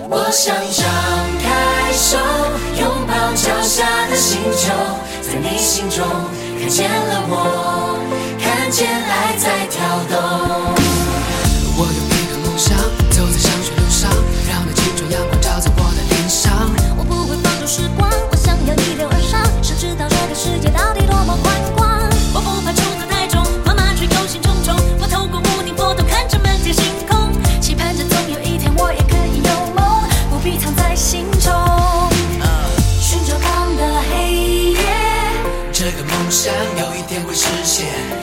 我想张开手，拥抱脚下的星球，在你心中看见了我，看见爱在跳动。 我有一个梦想，走在上学路上，让那青春阳光照在我的脸上。 我不会放纵时光，我想要一溜而上，谁知道这个世界到底多么宽广。我不怕出走太重，慢慢却忧心忡忡，我透过屋顶波动看着满天星空，期盼着总有一天我也可以有梦，不必藏在心中，寻找光的黑夜， 这个梦想有一天会实现。